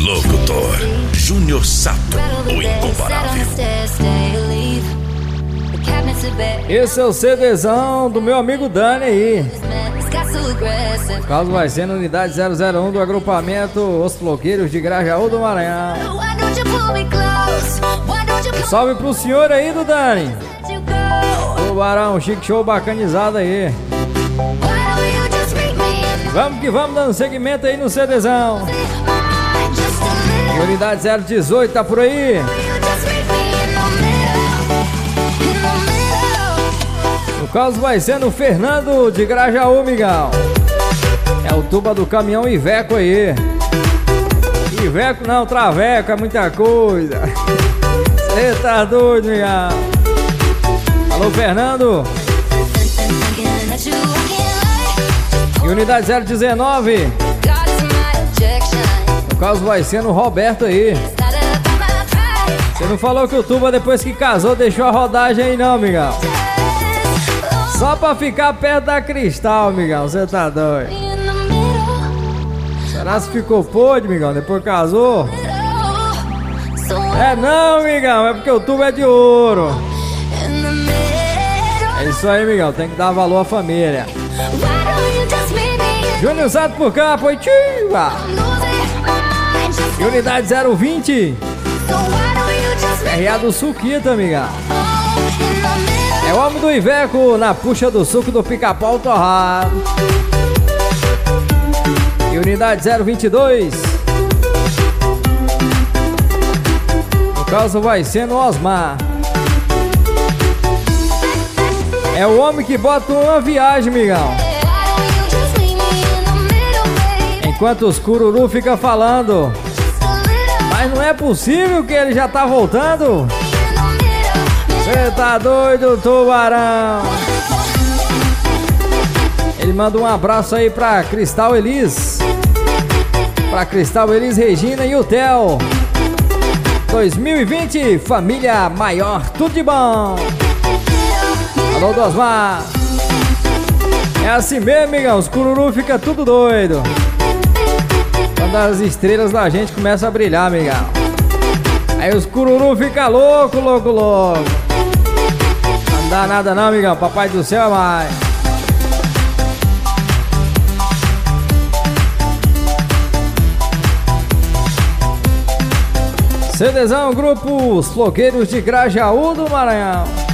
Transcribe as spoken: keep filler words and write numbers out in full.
Locutor Júnior Sato, o incomparável. Esse é o CDzão do meu amigo Dani aí. O caso vai ser na unidade zero zero um do agrupamento Os Floqueiros de Grajaú do Maranhão. Salve pro senhor aí do Dani. Tubarão, chique show bacanizado aí. Vamos que vamos dando segmento aí no CDzão. E unidade zero dezoito tá por aí. O caso vai ser no Fernando de Grajaú, migão. É o tuba do caminhão Iveco aí. Iveco não, Traveco, é muita coisa. Cê tá doido, migão. Alô, Fernando. E unidade zero dezenove. O caso vai ser no Roberto aí. Você não falou que o tuba depois que casou deixou a rodagem aí não, migão. Só pra ficar perto da Cristal, migão, você tá doido. Será que ficou podre, migão, depois que casou? É não, migão, é porque o tubo é de ouro. É isso aí, migão, tem que dar valor à família. Júnior Sato por cá, Poitiva. E unidade zero vinte. R A do Suquita, migão. É o homem do Iveco na puxa do suco do pica-pau torrado. E unidade zero vinte e dois. O caso vai ser no Osmar. É o homem que bota uma viagem, migão. Enquanto os cururu fica falando. Mas não é possível que ele já tá voltando. Cê tá doido, tubarão? Ele manda um abraço aí pra Cristal Elis. Pra Cristal Elis, Regina e o Theo. dois mil e vinte, família maior, tudo de bom. Alô, Dosmar. É assim mesmo, amigão, os cururu fica tudo doido quando as estrelas da gente começam a brilhar, amigão. Aí os cururu fica louco, louco, louco. Não dá nada não, amigão, papai do céu é mais. CDzão, grupo Os Floqueiros de Grajaú do Maranhão.